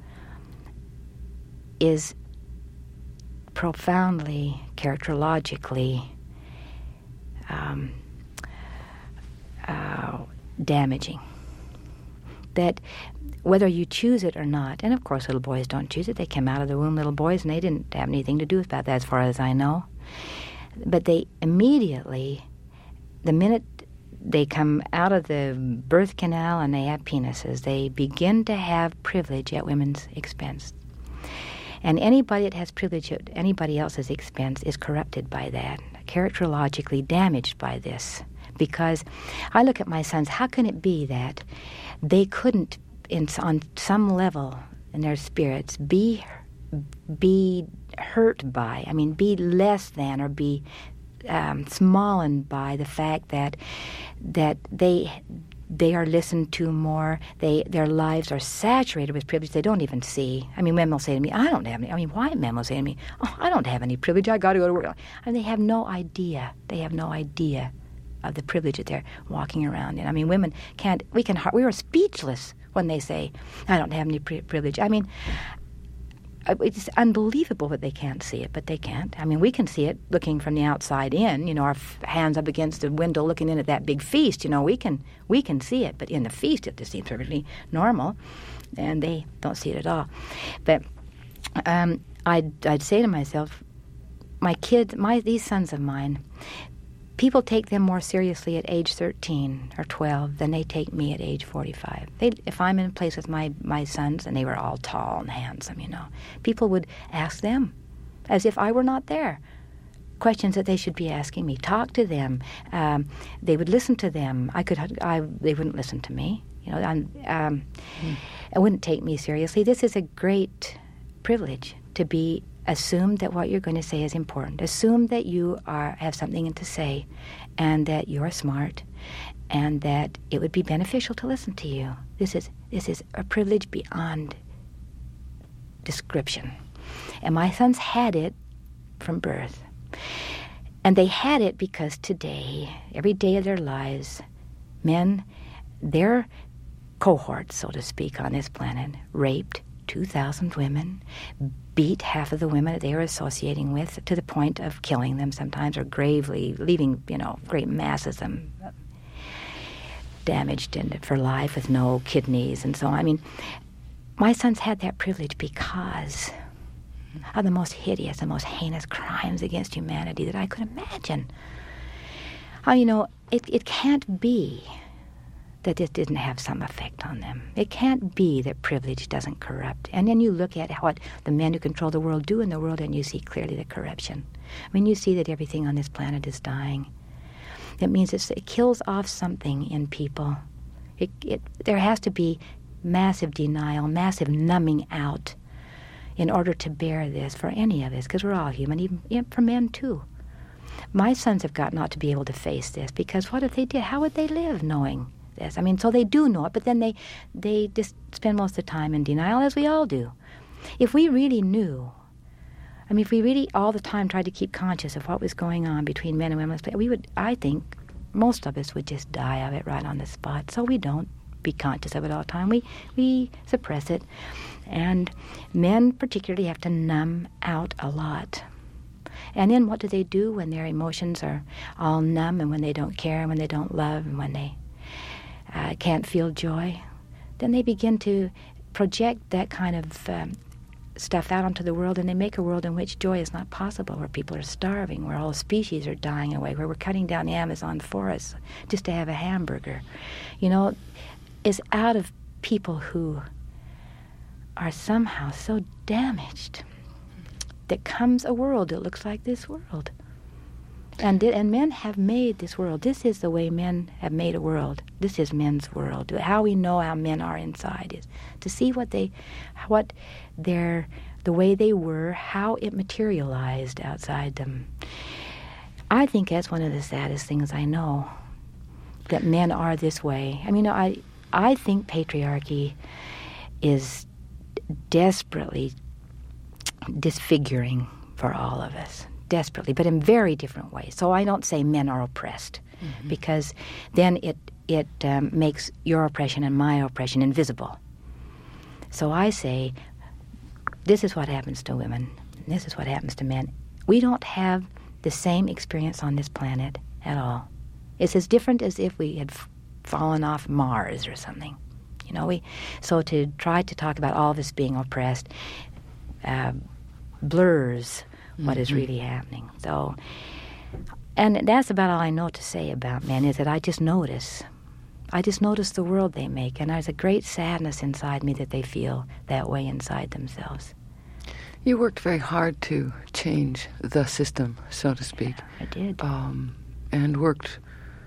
is profoundly, characterologically um, uh, damaging. That whether you choose it or not, and of course little boys don't choose it. They came out of the womb little boys, and they didn't have anything to do with that, as far as I know. But they immediately, the minute they come out of the birth canal and they have penises, they begin to have privilege at women's expense. And anybody that has privilege at anybody else's expense is corrupted by that, characterologically damaged by this. Because I look at my sons, how can it be that they couldn't, in, on some level in their spirits, be be hurt by, I mean, be less than or be um, smallened by the fact that that they they are listened to more, they their lives are saturated with privilege they don't even see. I mean, men will say to me, I don't have any, I mean, white men will say to me, oh, I don't have any privilege, I got to go to work. And they have no idea, they have no idea of the privilege that they're walking around in. I mean, women can't, we can, we are speechless when they say, I don't have any pri- privilege. I mean, it's unbelievable that they can't see it, but they can't. I mean, we can see it looking from the outside in, you know, our f- hands up against the window looking in at that big feast, you know, we can we can see it, but in the feast it just seems perfectly normal, and they don't see it at all. But um, I'd, I'd say to myself, my kids, my these sons of mine, people take them more seriously at age thirteen or twelve than they take me at age forty-five. They, if I'm in a place with my, my sons, and they were all tall and handsome, you know, people would ask them as if I were not there. Questions that they should be asking me. Talk to them. Um, they would listen to them. I could. I. They wouldn't listen to me. You know, um, um, mm. It wouldn't take me seriously. This is a great privilege to be assume that what you're going to say is important. Assume that you are have something to say and that you're smart and that it would be beneficial to listen to you. This is this is a privilege beyond description. And my sons had it from birth. And they had it because today, every day of their lives, men, their cohorts, so to speak, on this planet, raped two thousand women, beat half of the women that they were associating with to the point of killing them sometimes, or gravely leaving, you know, great masses of them damaged in, for life with no kidneys and so on. I mean, my sons had that privilege because of the most hideous and most heinous crimes against humanity that I could imagine. Oh, you know, it, it can't be that it didn't have some effect on them. It can't be that privilege doesn't corrupt. And then you look at what the men who control the world do in the world, and you see clearly the corruption. I mean, you see that everything on this planet is dying. It means it's, it kills off something in people. It, it, there has to be massive denial, massive numbing out in order to bear this for any of us, because we're all human, even, even for men too. My sons have got not to be able to face this, because what if they did? How would they live knowing this? I mean, so they do know it, but then they they just spend most of the time in denial, as we all do. If we really knew I mean, if we really all the time tried to keep conscious of what was going on between men and women, we would, I think, most of us would just die of it right on the spot. So we don't be conscious of it all the time. We we suppress it. And men particularly have to numb out a lot. And then what do they do when their emotions are all numb and when they don't care and when they don't love and when they uh, can't feel joy? Then they begin to project that kind of um, stuff out onto the world, and they make a world in which joy is not possible, where people are starving, where whole species are dying away, where we're cutting down the Amazon forests just to have a hamburger. You know, it's out of people who are somehow so damaged that comes a world that looks like this world. And it, and men have made this world. This is the way men have made a world. This is men's world. How we know how men are inside is to see what they, what their, the way they were, how it materialized outside them. I think that's one of the saddest things I know, that men are this way. I mean, I, I think patriarchy is desperately disfiguring for all of us. Desperately, but in very different ways. So I don't say men are oppressed, mm-hmm. because then it it um, makes your oppression and my oppression invisible. So I say, this is what happens to women. This is what happens to men. We don't have the same experience on this planet at all. It's as different as if we had f- fallen off Mars or something. You know, we. So to try to talk about all of us being oppressed uh, blurs what mm-hmm. is really happening. So, and that's about all I know to say about men, is that I just notice. I just notice the world they make, and there's a great sadness inside me that they feel that way inside themselves. You worked very hard to change the system, so to speak. I did. Um, and worked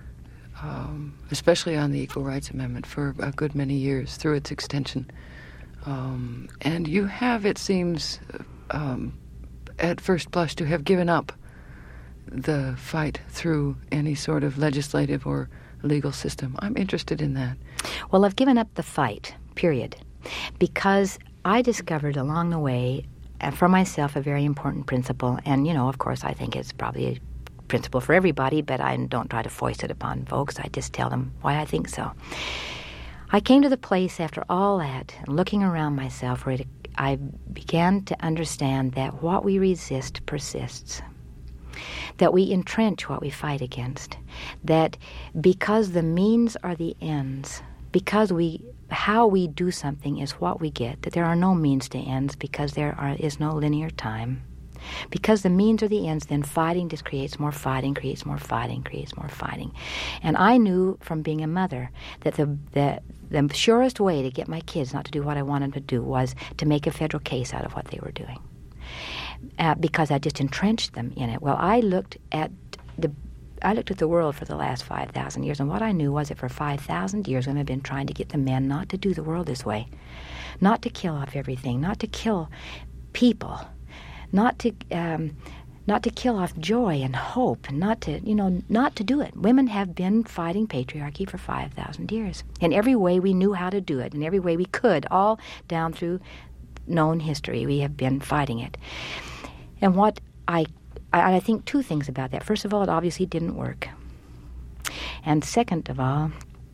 um, especially on the Equal Rights Amendment for a good many years through its extension. Um, and you have, it seems, um, at first blush, to have given up the fight through any sort of legislative or legal system. I'm interested in that. Well, I've given up the fight, period, because I discovered along the way, uh, for myself, a very important principle. And, you know, of course, I think it's probably a principle for everybody, but I don't try to foist it upon folks. I just tell them why I think so. I came to the place after all that, and looking around myself, where it, I began to understand that what we resist persists, that we entrench what we fight against, that because the means are the ends, because we how we do something is what we get, that there are no means to ends because there are, is no linear time. Because the means are the ends, then fighting just creates more fighting, creates more fighting, creates more fighting. And I knew from being a mother that the, the, the surest way to get my kids not to do what I wanted them to do was to make a federal case out of what they were doing. Uh, because I just entrenched them in it. Well, I looked at the I looked at the world for the last five thousand years, and what I knew was that for five thousand years women have been trying to get the men not to do the world this way, not to kill off everything, not to kill people, not to um, not to kill off joy and hope, and not to, you know, not to do it. Women have been fighting patriarchy for five thousand years. In every way we knew how to do it, in every way we could, all down through known history, we have been fighting it. And what I, I, I think two things about that. First of all, it obviously didn't work. And second of all,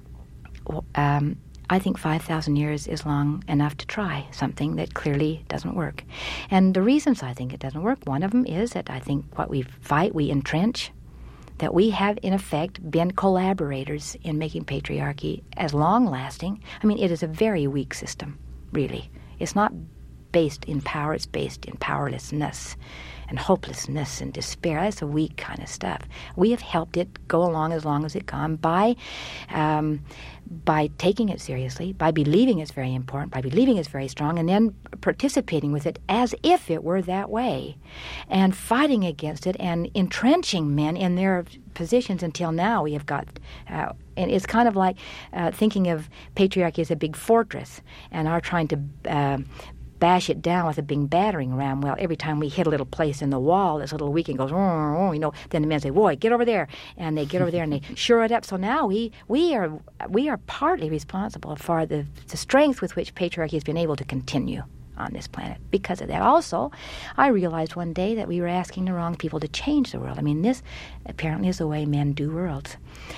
um, I think five thousand years is long enough to try something that clearly doesn't work. And the reasons I think it doesn't work, one of them is that I think what we fight, we entrench, that we have, in effect, been collaborators in making patriarchy as long-lasting. I mean, it is a very weak system, really. It's not based in power, it's based in powerlessness and hopelessness and despair. That's a weak kind of stuff. We have helped it go along as long as it can by um, by taking it seriously, by believing it's very important, by believing it's very strong, and then participating with it as if it were that way, and fighting against it and entrenching men in their positions until now we have got... Uh, and it's kind of like uh, thinking of patriarchy as a big fortress and our trying to... Uh, bash it down with a big battering ram. Well, every time we hit a little place in the wall, this little weak and goes, oh, oh, you know, then the men say, boy, get over there. And they get over there and they shore it up. So now we we are we are partly responsible for the, the strength with which patriarchy has been able to continue. on this planet because of that. Also, I realized one day that we were asking the wrong people to change the world. I mean, this apparently is the way men do worlds.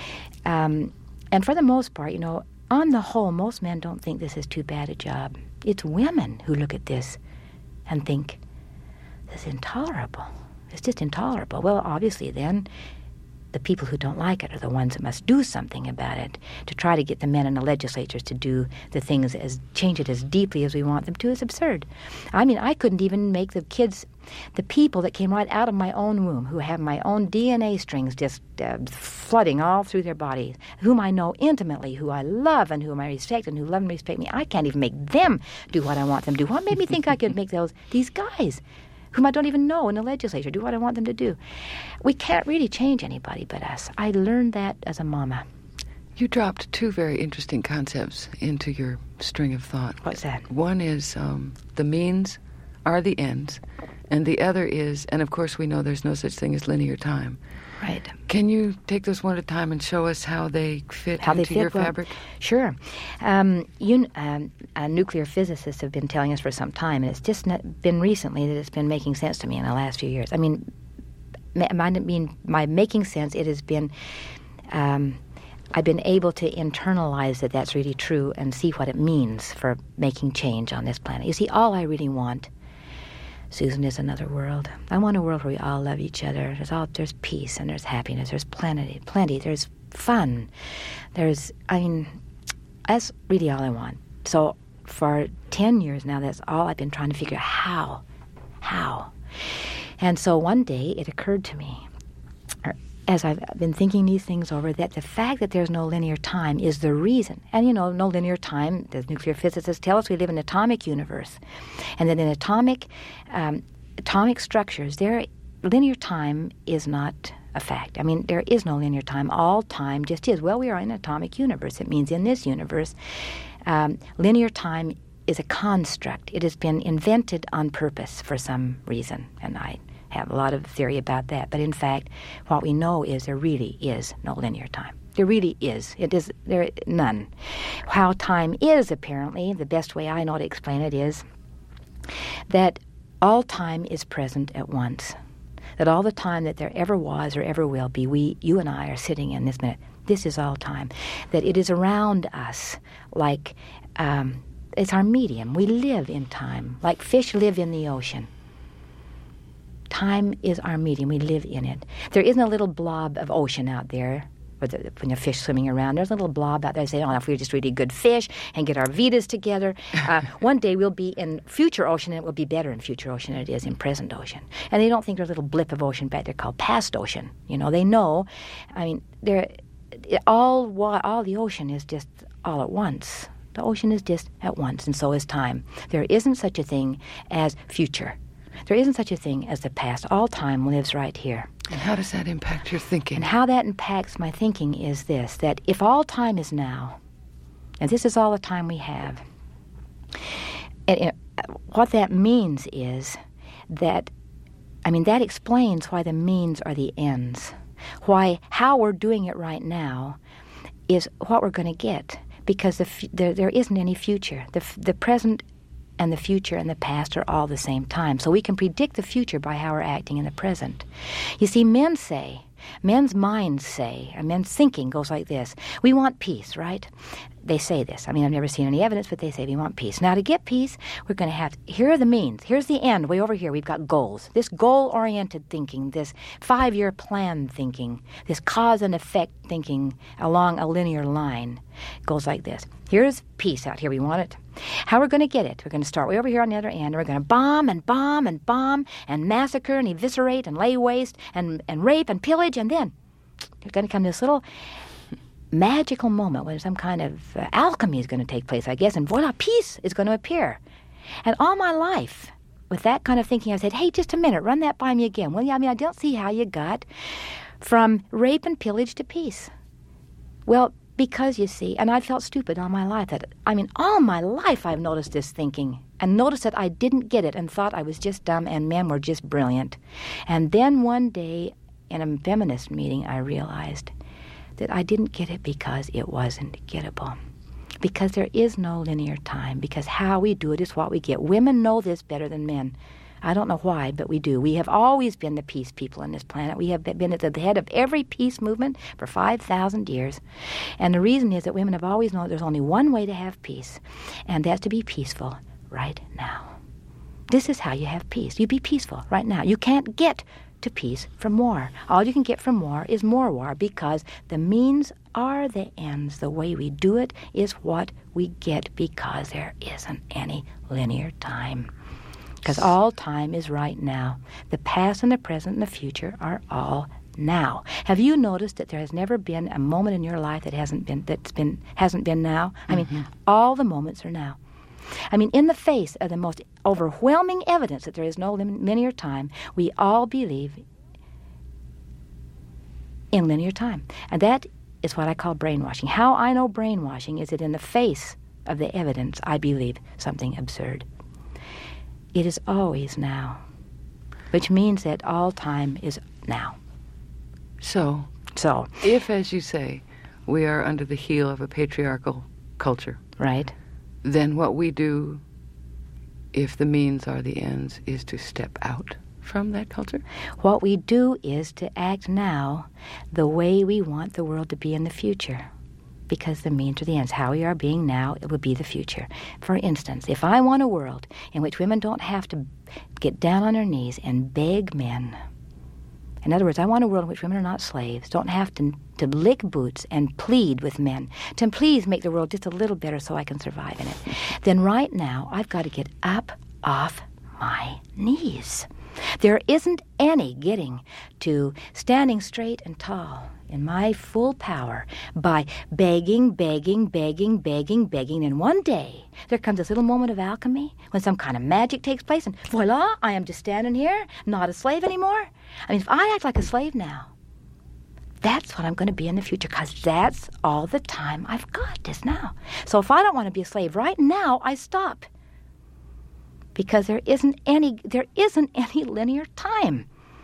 Um, and for the most part, you know, on the whole, most men don't think this is too bad a job. It's women who look at this and think, this is intolerable. It's just intolerable. Well, obviously then, the people who don't like it are the ones that must do something about it to try to get the men in the legislatures to do the things, as change it as deeply as we want them to. Is absurd. I mean, I couldn't even make the kids, the people that came right out of my own womb, who have my own D N A strings just uh, flooding all through their bodies, whom I know intimately, who I love and whom I respect and who love and respect me. I can't even make them do what I want them to do. What made me think I could make those these guys, whom I don't even know in the legislature, do what I want them to do? We can't really change anybody but us. I learned that as a mama. You dropped two very interesting concepts into your string of thought. What's that? One is um, the means are the ends, and the other is, and of course we know there's no such thing as linear time. Right. Can you take those one at a time and show us how they fit how into they fit? your well, fabric? Sure. Um, you, um, uh, nuclear physicists have been telling us for some time, and it's just not been recently that it's been making sense to me in the last few years. I mean, my, I mean, my making sense, it has been, um, I've been able to internalize that that's really true and see what it means for making change on this planet. You see, all I really want, Susan, is another world. I want a world where we all love each other. There's all there's peace and there's happiness. There's plenty, plenty. There's fun. There's, I mean, that's really all I want. So for ten years now, that's all I've been trying to figure out. How? How? And so one day it occurred to me, as I've been thinking these things over, that the fact that there's no linear time is the reason. And, you know, no linear time, the nuclear physicists tell us we live in an atomic universe. And that in atomic, um, atomic structures, their linear time is not a fact. I mean, there is no linear time. All time just is. Well, we are in an atomic universe. It means in this universe, um, linear time is a construct. It has been invented on purpose for some reason. And I have a lot of theory about that. But in fact, what we know is there really is no linear time. There really is. It is there none. How time is, apparently, the best way I know to explain it is that all time is present at once. That all the time that there ever was or ever will be, we, you and I, are sitting in this minute. This is all time. That it is around us like um, it's our medium. We live in time, like fish live in the ocean. Time is our medium. We live in it. There isn't a little blob of ocean out there with the, when the fish swimming around. There's a little blob out there saying, oh, if we're just really good fish and get our vidas together, uh, one day we'll be in future ocean, and it will be better in future ocean than it is in present ocean. And they don't think there's a little blip of ocean back there called past ocean. You know, they know. I mean, they're, all, all the ocean is just all at once. The ocean is just at once, and so is time. There isn't such a thing as future. There isn't such a thing as the past. All time lives right here. And how does that impact your thinking? And how that impacts my thinking is this, that if all time is now, and this is all the time we have, and, and what that means is that, I mean, that explains why the means are the ends. Why how we're doing it right now is what we're going to get, because the, there, there isn't any future. The, the present and the future and the past are all the same time. So we can predict the future by how we're acting in the present. You see, men say, men's minds say, and men's thinking goes like this. We want peace, right? They say this. I mean, I've never seen any evidence, but they say we want peace. Now, to get peace, we're going to have, here are the means. Here's the end. Way over here, we've got goals. This goal-oriented thinking, this five-year plan thinking, this cause and effect thinking along a linear line goes like this. Here's peace out here. We want it. How we're going to get it? We're going to start way over here on the other end, and we're going to bomb and bomb and bomb and massacre and eviscerate and lay waste and, and rape and pillage, and then there's going to come this little magical moment when some kind of uh, alchemy is going to take place, I guess, and voila, peace is going to appear. And all my life, with that kind of thinking, I said, hey, just a minute, run that by me again. Well, yeah, I mean, I don't see how you got from rape and pillage to peace. Well, because, you see, and I felt stupid all my life. That I mean, all my life I've noticed this thinking and noticed that I didn't get it and thought I was just dumb and men were just brilliant. And then one day in a feminist meeting, I realized that I didn't get it because it wasn't gettable. Because there is no linear time, because how we do it is what we get. Women know this better than men. I don't know why, but we do. We have always been the peace people on this planet. We have been at the head of every peace movement for five thousand years. And the reason is that women have always known that there's only one way to have peace, and that's to be peaceful right now. This is how you have peace. You be peaceful right now. You can't get to peace from war. All you can get from war is more war, because the means are the ends. The way we do it is what we get, because there isn't any linear time. Because all time is right now. The past and the present and the future are all now. Have you noticed that there has never been a moment in your life that hasn't been that's been hasn't been now? I mean, mm-hmm. all the moments are now. I mean, in the face of the most overwhelming evidence that there is no linear time, we all believe in linear time. And that is what I call brainwashing. How I know brainwashing is that in the face of the evidence, I believe something absurd. It is always now, which means that all time is now. So, so if, as you say, we are under the heel of a patriarchal culture, right, then what we do, if the means are the ends, is to step out from that culture? What we do is to act now the way we want the world to be in the future, because the means are the ends. How we are being now, it will be the future. For instance, if I want a world in which women don't have to get down on their knees and beg men, in other words, I want a world in which women are not slaves, don't have to, to lick boots and plead with men to please make the world just a little better so I can survive in it, then right now I've got to get up off my knees. There isn't any getting to standing straight and tall in my full power by begging, begging, begging, begging, begging. And one day there comes this little moment of alchemy when some kind of magic takes place, and voila, I am just standing here, not a slave anymore. I mean, if I act like a slave now, that's what I'm going to be in the future, because that's all the time I've got is now. So if I don't want to be a slave right now, I stop. Because there isn't any there isn't any linear time.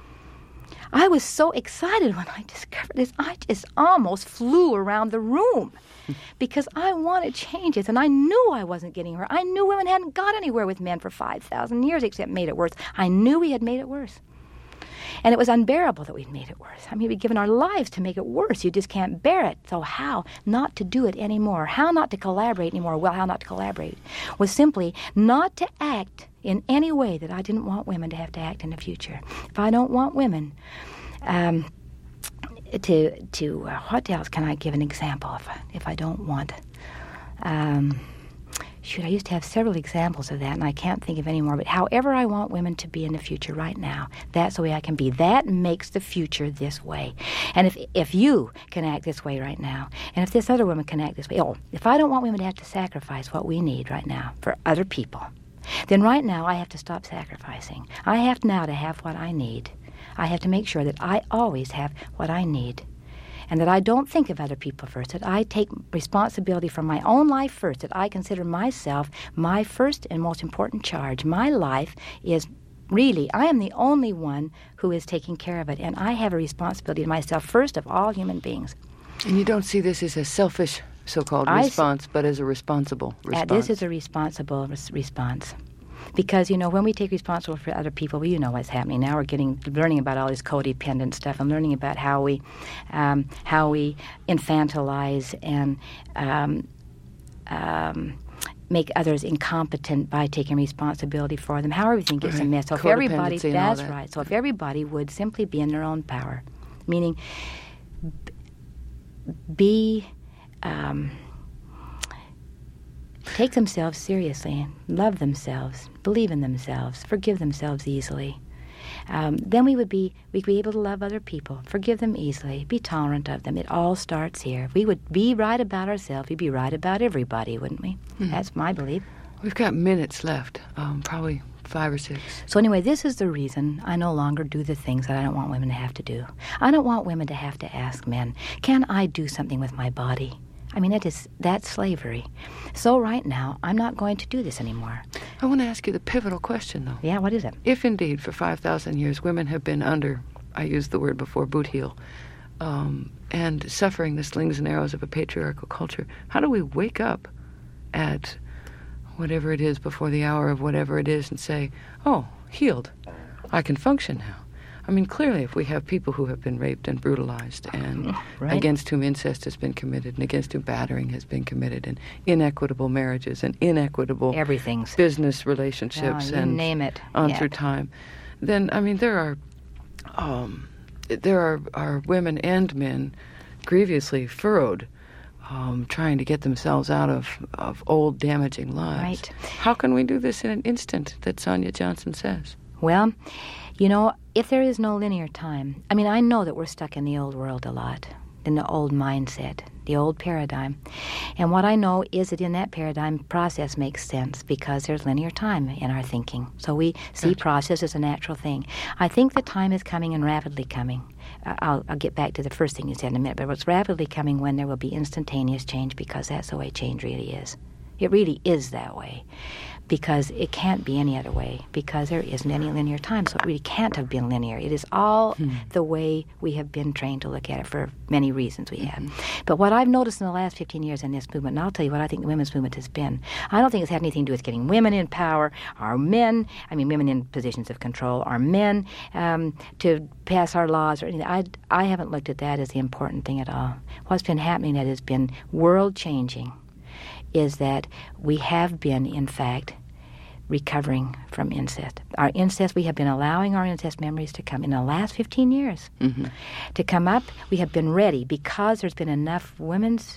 I was so excited when I discovered this. I just almost flew around the room because I wanted changes, and I knew I wasn't getting her. I knew women hadn't got anywhere with men for five thousand years except made it worse. I knew we had made it worse. And it was unbearable that we'd made it worse. I mean, we'd given our lives to make it worse. You just can't bear it. So how not to do it anymore? How not to collaborate anymore? Well, how not to collaborate was simply not to act in any way that I didn't want women to have to act in the future. If I don't want women um, to, to uh, what else can I give an example if I, if I don't want... Um, Shoot, I used to have several examples of that, and I can't think of any more. But however I want women to be in the future right now, that's the way I can be. That makes the future this way. And if if you can act this way right now, and if this other woman can act this way, oh, if I don't want women to have to sacrifice what we need right now for other people, then right now I have to stop sacrificing. I have now to have what I need. I have to make sure that I always have what I need. And that I don't think of other people first, that I take responsibility for my own life first, that I consider myself my first and most important charge. My life is really, I am the only one who is taking care of it, and I have a responsibility to myself first of all human beings. And you don't see this as a selfish so-called I response, s- but as a responsible response. Uh, this is a responsible res- response. Because, you know, when we take responsibility for other people, well, you know what's happening now. We're getting learning about all this codependent stuff and learning about how we um, how we infantilize and um, um, make others incompetent by taking responsibility for them. How everything gets right. a mess. So if everybody, and all that's that. right. So if everybody would simply be in their own power, meaning be. Um, Take themselves seriously, love themselves, believe in themselves, forgive themselves easily. Um, then we would be we'd be able to love other people, forgive them easily, be tolerant of them. It all starts here. If we would be right about ourselves, we'd be right about everybody, wouldn't we? Mm-hmm. That's my belief. We've got minutes left, um, probably five or six. So anyway, this is the reason I no longer do the things that I don't want women to have to do. I don't want women to have to ask men, can I do something with my body? I mean, it is that's slavery. So right now, I'm not going to do this anymore. I want to ask you the pivotal question, though. Yeah, what is it? If indeed, for five thousand years, women have been under, I used the word before, boot heel, um, and suffering the slings and arrows of a patriarchal culture, how do we wake up at whatever it is before the hour of whatever it is and say, oh, healed. I can function now. I mean, clearly, if we have people who have been raped and brutalized and right. against whom incest has been committed and against whom battering has been committed and inequitable marriages and inequitable everything's business relationships oh, you and name it on yeah. through time, then, I mean, there are um, there are, are women and men grievously furrowed um, trying to get themselves out of, of old, damaging lives. Right. How can we do this in an instant, that Sonia Johnson says? Well, you know, if there is no linear time, I mean, I know that we're stuck in the old world a lot, in the old mindset, the old paradigm. And what I know is that in that paradigm, process makes sense because there's linear time in our thinking. So we see Gotcha. process as a natural thing. I think the time is coming and rapidly coming. Uh, I'll, I'll get back to the first thing you said in a minute, but it's rapidly coming when there will be instantaneous change because that's the way change really is. It really is that way. Because it can't be any other way, because there isn't any linear time, so it really can't have been linear. It is all hmm. the way we have been trained to look at it for many reasons we have. Mm-hmm. But what I've noticed in the last fifteen years in this movement, and I'll tell you what I think the women's movement has been, I don't think it's had anything to do with getting women in power, or men, I mean women in positions of control, or men um, to pass our laws or anything. I, I haven't looked at that as the important thing at all. What's been happening that has been world-changing is that we have been, in fact, recovering from incest. Our incest, we have been allowing our incest memories to come in the last fifteen years. Mm-hmm. To come up, we have been ready because there's been enough women's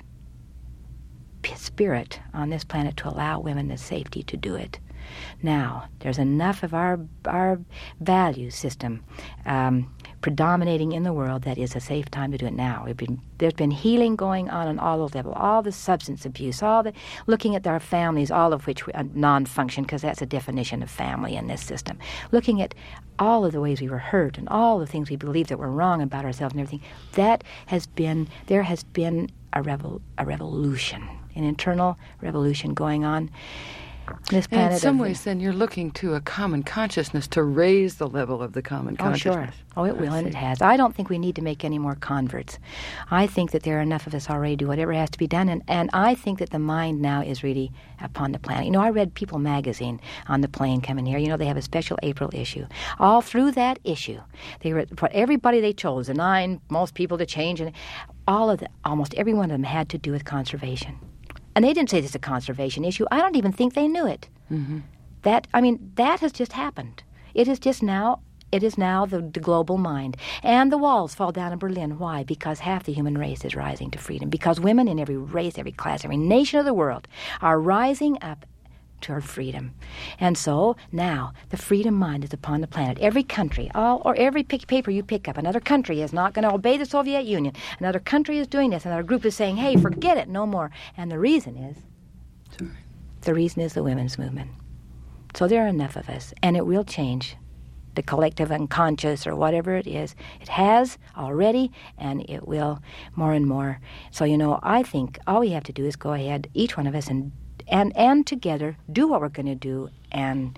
spirit on this planet to allow women the safety to do it. Now, there's enough of our our value system um, predominating in the world that is a safe time to do it now. We've been, there's been healing going on on all those levels, all the substance abuse, all the looking at our families, all of which uh, non-function, because that's a definition of family in this system. Looking at all of the ways we were hurt and all the things we believed that were wrong about ourselves and everything. That has been, there has been a, revol, a revolution, an internal revolution going on. This and in some of, ways, then, you're looking to a common consciousness to raise the level of the common consciousness. Oh, sure. Oh, it will, and it has. I don't think we need to make any more converts. I think that there are enough of us already do whatever has to be done, and, and I think that the mind now is really upon the planet. You know, I read People magazine on the plane coming here. You know, they have a special April issue. All through that issue, they were, for everybody they chose, the nine most people to change, and all of the, almost every one of them had to do with conservation. And they didn't say this is a conservation issue. I don't even think they knew it. Mm-hmm. That, I mean, that has just happened. It is just now, it is now the, the global mind. And the walls fall down in Berlin. Why? Because half the human race is rising to freedom. Because women in every race, every class, every nation of the world are rising up toward freedom. And so now the freedom mind is upon the planet. Every country, all or every pick, paper you pick up, another country is not going to obey the Soviet Union. Another country is doing this. Another group is saying, hey, forget it, no more. And the reason is, Sorry. the reason is the women's movement. So there are enough of us, and it will change. The collective unconscious or whatever it is, it has already, and it will more and more. So, you know, I think all we have to do is go ahead, each one of us, and and and together do what we're going to do, and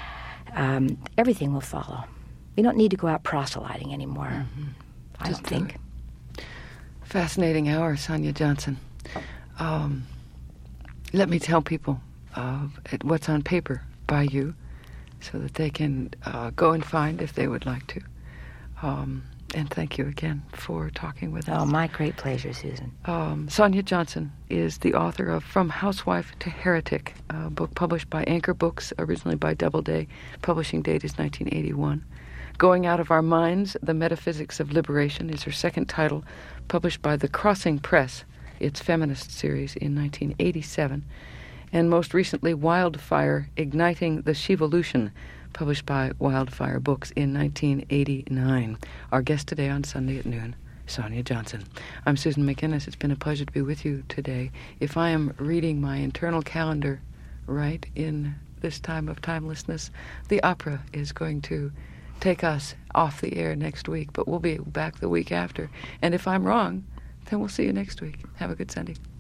um, everything will follow. We don't need to go out proselyting anymore. Mm-hmm. I Just don't think. Fascinating hour, Sonia Johnson. Um, let me tell people uh, what's on paper by you, so that they can uh, go and find if they would like to. Um, and thank you again for talking with us. Oh, my great pleasure, Susan. Um, Sonia Johnson is the author of From Housewife to Heretic, a book published by Anchor Books, originally by Doubleday. Publishing date is nineteen eighty-one. Going Out of Our Minds, The Metaphysics of Liberation is her second title, published by The Crossing Press, its feminist series, in nineteen eighty-seven. And most recently, Wildfire, Igniting the Shevolution, published by Wildfire Books in nineteen eighty-nine. Our guest today on Sunday at noon, Sonia Johnson. I'm Susan McInnes. It's been a pleasure to be with you today. If I am reading my internal calendar right in this time of timelessness, the opera is going to take us off the air next week, but we'll be back the week after. And if I'm wrong, then we'll see you next week. Have a good Sunday.